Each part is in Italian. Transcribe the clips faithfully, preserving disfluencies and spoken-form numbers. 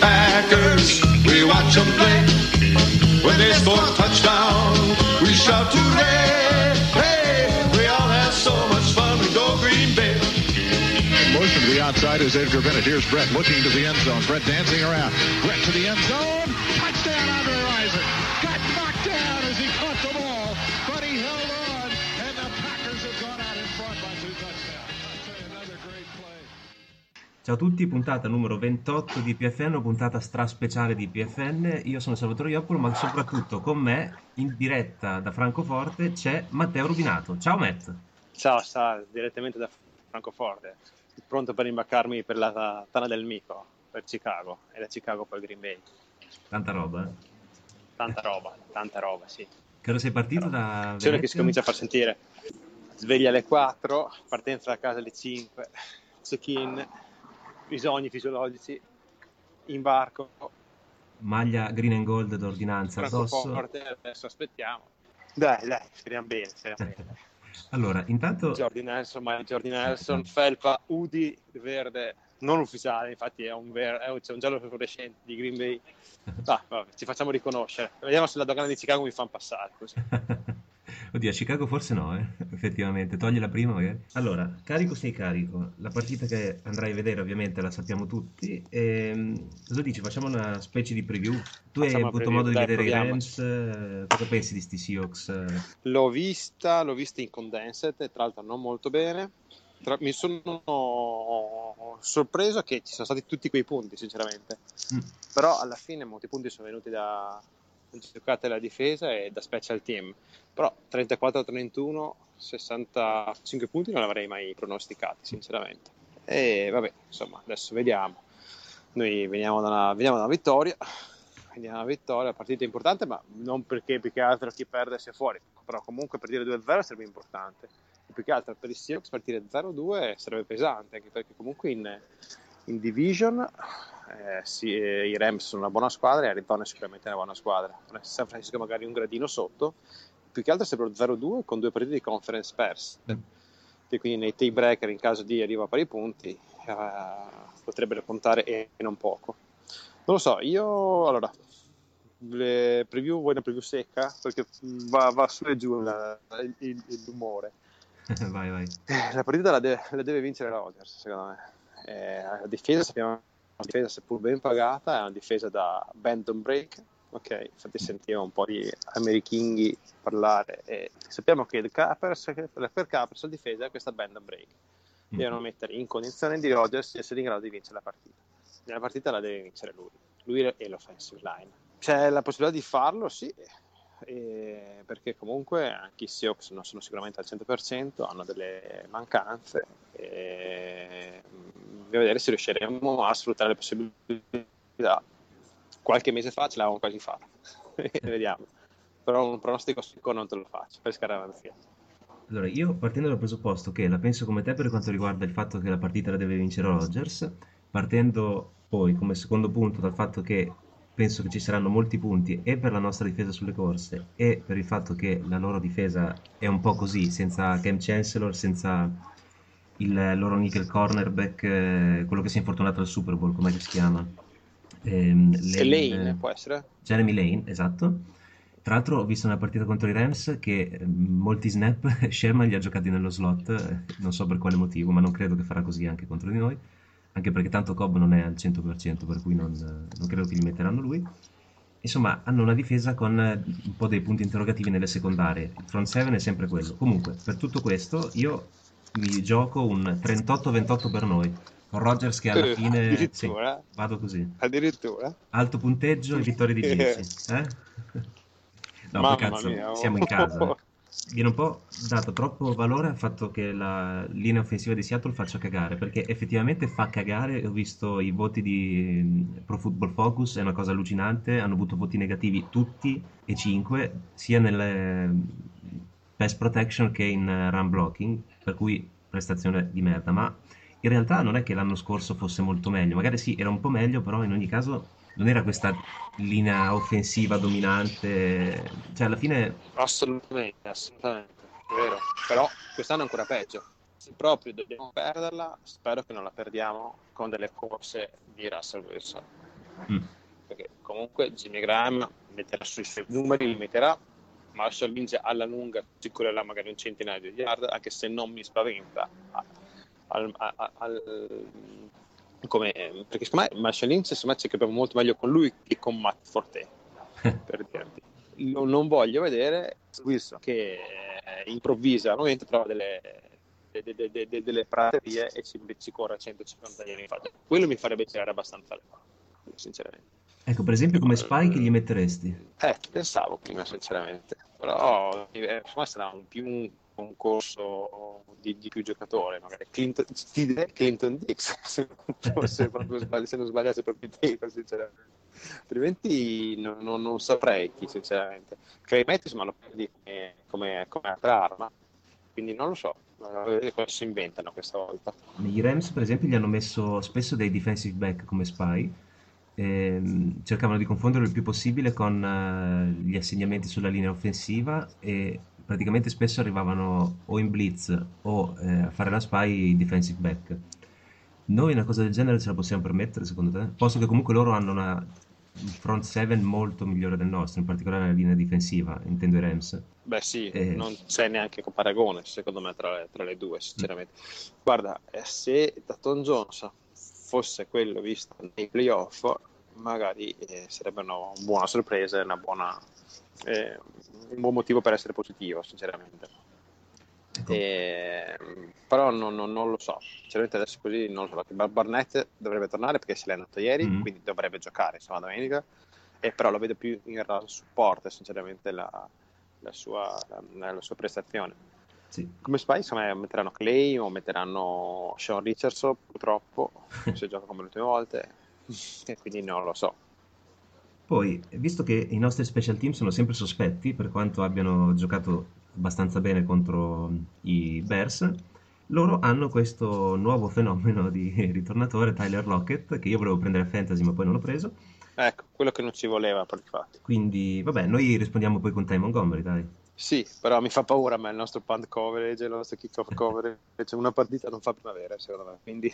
Packers, we watch them play. When they score a touchdown, we shout hooray! Hey, we all have so much fun, we go Green Bay. Motion to the outside is Edgar Bennett. Here's Brett looking to the end zone. Brett dancing around. Brett to the end zone. Touchdown, Andre Rison. Got knocked down as he caught the ball, but he held on, and the Packers have gone out in front by two touchdowns. I'll tell you, another great play. Ciao a tutti, puntata numero ventotto di P F N, puntata straspeciale di P F N. Io sono Salvatore Ioppolo, ma soprattutto con me, in diretta da Francoforte, c'è Matteo Rubinato. Ciao Matt. Ciao, Sal, direttamente da Francoforte, pronto per imbaccarmi per la Tana del Mico, per Chicago, e da Chicago poi Green Bay. Tanta roba, eh? Tanta roba, tanta roba, sì. Che ora sei partito da C'è una che si comincia a far sentire. Sveglia alle quattro, partenza da casa alle cinque, check-in, bisogni fisiologici, imbarco. Maglia green and gold d'ordinanza addosso. Francoforte, adesso aspettiamo. Dai, dai, speriamo bene, speriamo bene. Allora, intanto... Jordi Nelson, ma Jordi Nelson, felpa Udi verde, non ufficiale, infatti è un, ver- è un, c'è un giallo fluorescente di Green Bay. Ah, vabbè, ci facciamo riconoscere. Vediamo se la dogana di Chicago mi fanno passare così. Oddio, a Chicago forse no, eh? Effettivamente, togliela prima magari. Allora, carico sei carico, la partita che andrai a vedere ovviamente la sappiamo tutti. E, cosa dici? Facciamo una specie di preview. Tu hai Facciamo avuto preview, modo di dai, vedere proviamo. i Rams, eh, cosa pensi di sti Seahawks? L'ho vista, l'ho vista in condensed, e tra l'altro non molto bene. Tra- mi sono sorpreso che ci sono stati tutti quei punti, sinceramente. Mm. Però alla fine molti punti sono venuti da giocate alla difesa e da special team. Però trentaquattro a trentuno, sessantacinque punti non l'avrei mai pronosticati, sinceramente. E vabbè, insomma, adesso vediamo. Noi veniamo da una, veniamo da una vittoria, veniamo da una vittoria, partita importante, ma non perché più che altro chi perde sia fuori, però comunque per dire due a zero sarebbe importante. E più che altro per i Seahawks partire zero a due sarebbe pesante, anche perché comunque in, in division eh, sì, eh, i Rams sono una buona squadra e Arizona è sicuramente una buona squadra. San Francisco magari un gradino sotto, più che altro sarebbero zero a due con due partite di conference perse, Mm. e quindi nei tie breaker in caso di arriva a pari punti eh, potrebbero contare e non poco. Non lo so, io allora le preview, vuoi una preview secca? Perché va, va su e giù la, il, il, l'umore. Vai, vai. La partita la deve, la deve vincere Rodgers, secondo me. Eh, la difesa sappiamo, una difesa seppur ben pagata, è una difesa da bend and break. Ok, infatti sentivo un po' di americhinghi parlare e sappiamo che il Capers, per Capers la difesa è questa bend and break. Devono mettere in condizione di Rodgers di essere in grado di vincere la partita. Nella partita la deve vincere lui, lui e l'offensive line. C'è la possibilità di farlo, sì, e perché comunque anche i Seahawks non sono sicuramente al cento per cento, hanno delle mancanze e bisogna vedere se riusciremo a sfruttare le possibilità. Qualche mese fa ce l'avevamo quasi fatta. Vediamo, però un pronostico sicuro non te lo faccio per scaramanzia. Allora, io partendo dal presupposto che la penso come te per quanto riguarda il fatto che la partita la deve vincere Rodgers, partendo poi come secondo punto dal fatto che penso che ci saranno molti punti e per la nostra difesa sulle corse e per il fatto che la loro difesa è un po' così, senza Cam Chancellor, senza il loro nickel cornerback, eh, quello che si è infortunato al Super Bowl, com'è che si chiama? Ehm, Lane, Lane- può essere? Jeremy Lane, esatto. Tra l'altro ho visto una partita contro i Rams che eh, molti snap Sherman li ha giocati nello slot, eh, non so per quale motivo, ma non credo che farà così anche contro di noi, anche perché tanto Cobb non è al cento per cento, per cui non, non credo che li metteranno lui. Insomma, hanno una difesa con eh, un po' dei punti interrogativi nelle secondarie. Il front seven è sempre quello. Comunque, per tutto questo, io mi gioco un trentotto ventotto per noi, con Rodgers che alla Eh, fine... Sì, addirittura? vado così. Addirittura? Alto punteggio e vittorie di dieci. Eh? No, poi Mamma cazzo, mia, siamo in casa. eh. Viene un po' dato troppo valore al fatto che la linea offensiva di Seattle faccia cagare, perché effettivamente fa cagare. Ho visto i voti di mm, Pro Football Focus, è una cosa allucinante, hanno avuto voti negativi tutti e cinque, sia nelle mm, pass protection che in eh, run blocking, per cui prestazione di merda, ma in realtà non è che l'anno scorso fosse molto meglio, magari sì, era un po' meglio, però in ogni caso non era questa linea offensiva dominante, cioè alla fine assolutamente, assolutamente, è vero. Però quest'anno è ancora peggio. Se proprio dobbiamo perderla, spero che non la perdiamo con delle corse di Russell Wilson. Mm. Perché comunque Jimmy Graham metterà sui suoi numeri, li metterà. Marshall Lynch alla lunga circolerà magari un centinaio di yard, anche se non mi spaventa al, al, al, come, perché secondo me Marshall Lynch secondo me ci capiamo molto meglio con lui che con Matt Forte, per dirti. Non, non voglio vedere Wilson che eh, improvvisa al momento trova delle, de, de, de, de, delle praterie e ci, ci corre a centocinquanta anni fa. Quello mi farebbe tirare abbastanza le mani, sinceramente. Ecco, per esempio come spy chi gli metteresti? Eh, pensavo prima, sinceramente, però eh, insomma sarà un più un concorso di, di più giocatori, magari Clinton, Clinton Dix, se non, fosse proprio sbagli, se non sbagliasse proprio il tempo, sinceramente. Altrimenti non, non, non saprei chi, sinceramente. Clay Matthews me lo perdi come, come, come altra arma, quindi non lo so, a vedere cosa si inventano questa volta. I Rams, per esempio, gli hanno messo spesso dei defensive back come spy, ehm, cercavano di confonderlo il più possibile con eh, gli assegnamenti sulla linea offensiva e praticamente spesso arrivavano o in blitz o eh, a fare la spy defensive back. Noi una cosa del genere ce la possiamo permettere, secondo te? Posto che comunque loro hanno una un front seven molto migliore del nostro, in particolare nella linea difensiva, intendo i Rams. Beh sì, E... non c'è neanche paragone secondo me tra le, tra le due, sinceramente. Mm. Guarda, eh, se Dalton Jones fosse quello visto nei playoff, magari eh, sarebbe una buona sorpresa e una buona, eh, un buon motivo per essere positivo, sinceramente. Ecco. E, però non, non, non lo so, sinceramente adesso così non lo so. Barnett dovrebbe tornare perché se l'è andato ieri, mm-hmm. quindi dovrebbe giocare insomma domenica, e però lo vedo più in supporto sinceramente la, la, sua, la, la sua prestazione. Sì. Come spy insomma metteranno Clay o metteranno Sean Richardson, purtroppo se gioca come le ultime volte, e quindi non lo so. Poi, visto che i nostri special team sono sempre sospetti per quanto abbiano giocato abbastanza bene contro i Bears, loro hanno questo nuovo fenomeno di ritornatore, Tyler Lockett, che io volevo prendere a fantasy ma poi non l'ho preso. Ecco, quello che non ci voleva per infatti. Quindi, vabbè, noi rispondiamo poi con Ty Montgomery, dai. Sì, però mi fa paura a me il nostro punt coverage, il nostro kick-off coverage, una partita non fa primavera secondo me, quindi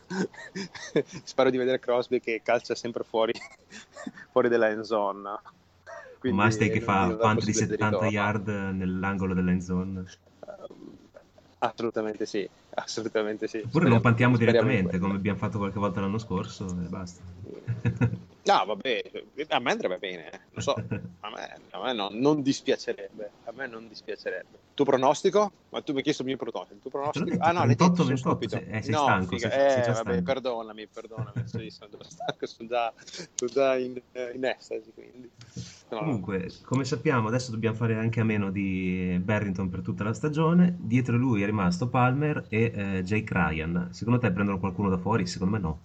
spero di vedere Crosby che calcia sempre fuori, fuori della end zone. Quindi, Mastei che fa punt di settanta yard nell'angolo della end zone. Uh, assolutamente sì, assolutamente sì. Oppure speriamo, non puntiamo direttamente come abbiamo fatto qualche volta l'anno scorso e basta. No, vabbè, a me andrebbe bene, eh. Lo so, a me, a me no, non dispiacerebbe, a me non dispiacerebbe. Tuo pronostico? Ma tu mi hai chiesto il mio pronostico, il tuo pronostico? Ah no, ventotto ventotto, sei, eh, sei no, stanco, figa, sei, eh, sei già vabbè, stanco. perdonami, perdonami, sono, sono stanco, sono già, sono già in, in estasi, quindi. No, Comunque, no. come sappiamo, adesso dobbiamo fare anche a meno di Barrington per tutta la stagione. Dietro lui è rimasto Palmer e eh, Jake Ryan. Secondo te prendono qualcuno da fuori? Secondo me no.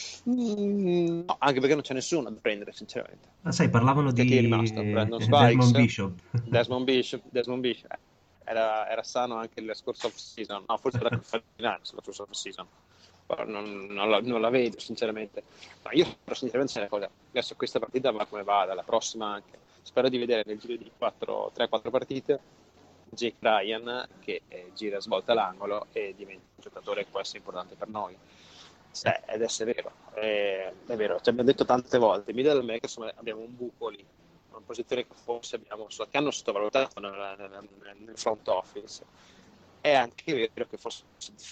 Mm, no, anche perché non c'è nessuno da prendere, sinceramente. Ah, sai, parlavano Che di chi è rimasto? Brandon Spikes, Desmond Bishop. Desmond Bishop, Desmond Bishop. Era, era sano anche la scorsa off-season, no, forse era la scorsa off-season. Non, non, la, non la vedo sinceramente, ma io però sinceramente c'è una cosa, adesso questa partita va come vada, la prossima anche, spero di vedere nel giro di tre quattro partite Jake Ryan che eh, gira svolta l'angolo e diventa un giocatore che può essere importante per noi. Cioè, ed è vero, è, è vero, ci abbiamo detto tante volte, middle me che abbiamo un buco lì, una posizione che forse abbiamo, che hanno sottovalutato nel, nel, nel front office. È anche vero che forse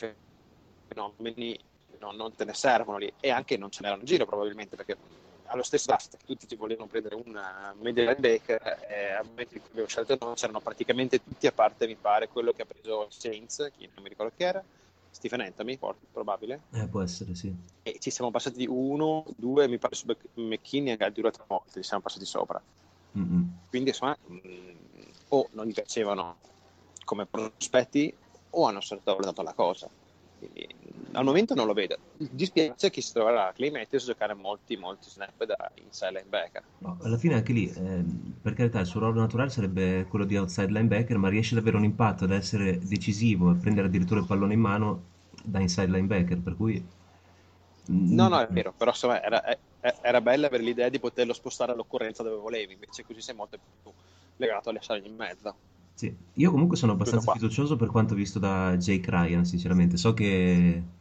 fenomeni no, non te ne servono lì, e anche non ce n'erano in giro probabilmente, perché allo stesso draft tutti ti volevano prendere un middle linebacker e al momento in cui abbiamo scelto noi c'erano praticamente tutti, a parte mi pare quello che ha preso Saints, chi non mi ricordo chi era, Stephen Anthony, probabile. Eh, può essere, sì. E ci siamo passati di uno, due, mi pare su McKinney e addirittura tre volte, ci siamo passati sopra. Mm-hmm. Quindi insomma, mh, o non gli piacevano come prospetti o hanno sottovalutato la cosa. Quindi, al momento non lo vedo. Dispiace che si troverà Clay Matthews a giocare molti, molti snap da inside linebacker. No, alla fine anche lì, eh, per carità, il suo ruolo naturale sarebbe quello di outside linebacker, ma riesce ad avere un impatto, ad essere decisivo e prendere addirittura il pallone in mano da inside linebacker, per cui... No, no, è vero, però insomma era, era bella avere l'idea di poterlo spostare all'occorrenza dove volevi, invece così sei molto più legato alle sale in mezzo. Sì, io comunque sono abbastanza fiducioso per quanto visto da Jake Ryan, sinceramente. So che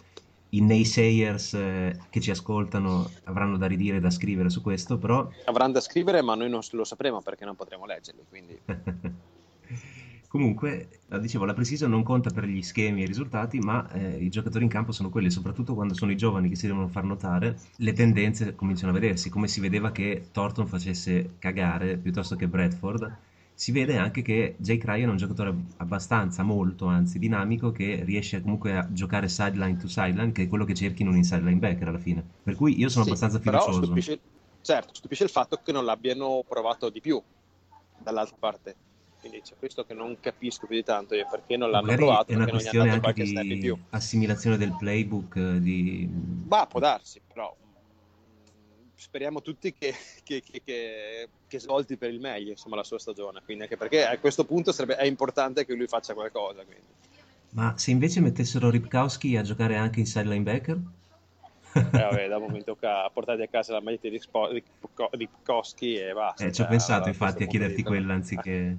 i naysayers eh, che ci ascoltano avranno da ridire e da scrivere su questo, però Avranno da scrivere, ma noi non lo sapremo perché non potremo leggerli, quindi comunque, eh, dicevo, la precision non conta per gli schemi e i risultati, ma eh, i giocatori in campo sono quelli, soprattutto quando sono i giovani che si devono far notare, le tendenze cominciano a vedersi, come si vedeva che Thornton facesse cagare piuttosto che Bradford. Si vede anche che Jake Ryan è un giocatore abbastanza, molto anzi dinamico, che riesce comunque a giocare sideline to sideline, che è quello che cerchi in un inside linebacker alla fine. Per cui io sono sì, abbastanza però fiducioso. stupisce, certo, stupisce il fatto che non l'abbiano provato di più dall'altra parte. Quindi c'è questo che non capisco più di tanto io, perché non l'hanno Magari provato, è una perché non gli hanno questione dato anche qualche snap in più. di assimilazione del playbook, eh, di... Ma può darsi, però mh, speriamo tutti che, che, che, che, che svolti per il meglio, insomma, la sua stagione. Quindi anche perché a questo punto sarebbe, è importante che lui faccia qualcosa. Quindi. Ma se invece mettessero Ripkowski a giocare anche inside linebacker? Eh, vabbè, dopo mi tocca portarti a casa la maglietta di, Spo- di, di Koski e basta. Eh, ci ho cioè, pensato allora, infatti a questo punto chiederti di vista- quella anziché...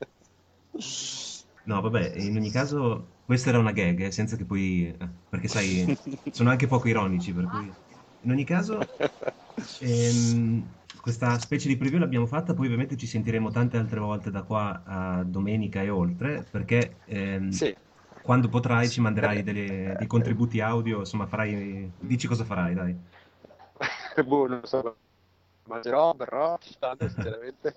No, vabbè, in ogni caso questa era una gag, eh, senza che poi... eh, perché sai, sono anche poco ironici, per cui... In ogni caso, ehm, questa specie di preview l'abbiamo fatta, poi ovviamente ci sentiremo tante altre volte da qua a domenica e oltre, perché ehm, Sì. quando potrai ci manderai delle- dei contributi audio, insomma, farai... Dici cosa farai, dai. Boh, non so, mangerò, berrò, tanto sinceramente.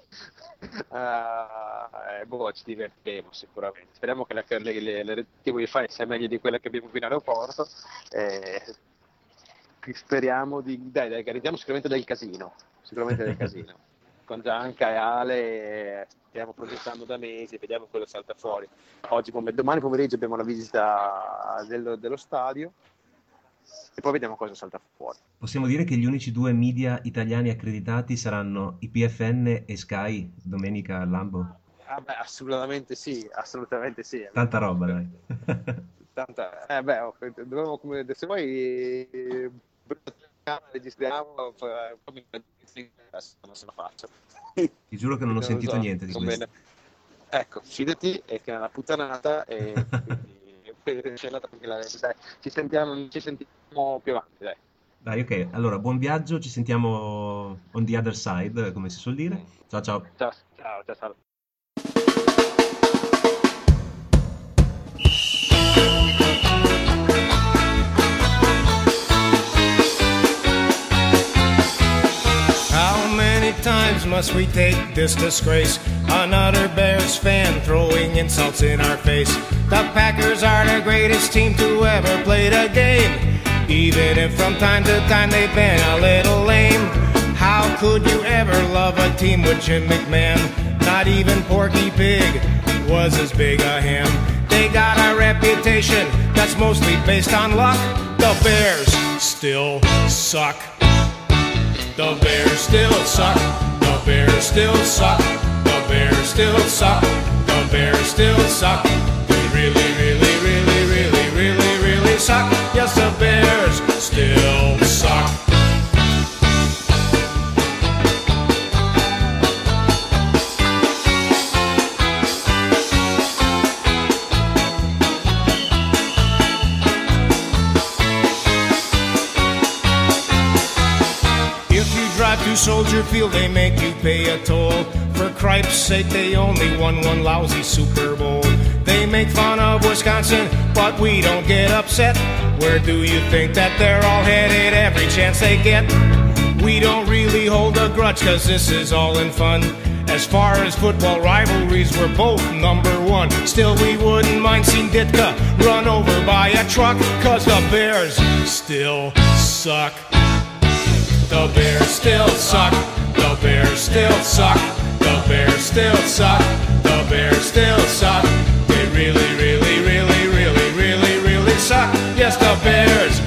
Eh, boh, ci divertiremo sicuramente. Speriamo che la, le, le, le reti T V fare sia meglio di quella che abbiamo qui in aeroporto. Eh, speriamo di... Dai, dai, garantiamo sicuramente del casino. Sicuramente del casino. Con Gianca e Ale stiamo progettando da mesi, vediamo quello che salta fuori. Oggi, pom- domani pomeriggio abbiamo la visita dello, dello stadio e poi vediamo cosa salta fuori. Possiamo dire che gli unici due media italiani accreditati saranno I P F N e Sky domenica al Lambo. Ah, beh, assolutamente sì, assolutamente sì. Tanta roba, dai. Tanta, eh beh, oh, dobbiamo, come, se vuoi eh, registriamo, poi mi non se la faccio. Ti giuro che non ho Non sentito so, niente di non questo. bene. Ecco, fidati, è che è una puttanata e quindi c'è andata perché la, dai, ci sentiamo, ci sentiamo più avanti, dai. Dai, ok. Allora, buon viaggio, ci sentiamo on the other side, come si suol dire. Ciao ciao. Ciao, ciao, ciao, ciao. How many times must we take this disgrace? Another Bears fan throwing insults in our face. The Packers are the greatest team to ever play the game, even if from time to time they've been a little lame. How could you ever love a team with Jim McMahon? Not even Porky Pig was as big a him. They got a reputation that's mostly based on luck. The Bears still suck. The Bears still suck. The Bears still suck. The Bears still suck. The Bears still suck. They really, really, really, really, really, really suck. Yes, the Bears still suck. To Soldier Field, they make you pay a toll. For cripe's sake, they only won one lousy Super Bowl. They make fun of Wisconsin, but we don't get upset. Where do you think that they're all headed every chance they get? We don't really hold a grudge, cause this is all in fun. As far as football rivalries, we're both number one. Still, we wouldn't mind seeing Ditka run over by a truck, cause the Bears still suck. The Bears still suck. The Bears still suck. The Bears still suck. The Bears still suck. They really, really, really, really, really, really suck. Yes, the Bears